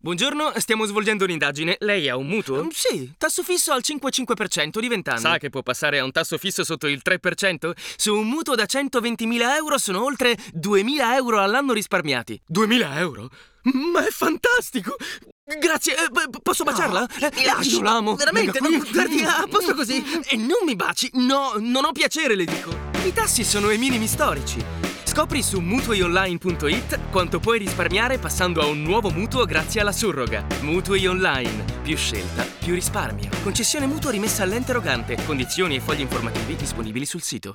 Buongiorno, stiamo svolgendo un'indagine. Lei ha un mutuo? Sì, tasso fisso al 5,5% di 20 anni. Sa che può passare a un tasso fisso sotto il 3%? Su un mutuo da 120.000 euro sono oltre 2.000 euro all'anno risparmiati. 2.000 euro? Ma è fantastico! Grazie, posso baciarla? Mi lasci. Io l'amo. Veramente, Venga qui. guardi, a posto così. E non mi baci, no, non ho piacere, le dico. I tassi sono ai minimi storici. Scopri su mutuionline.it quanto puoi risparmiare passando a un nuovo mutuo grazie alla surroga. Mutui Online. Più scelta, più risparmio. Concessione mutua rimessa all'ente erogante. Condizioni e fogli informativi disponibili sul sito.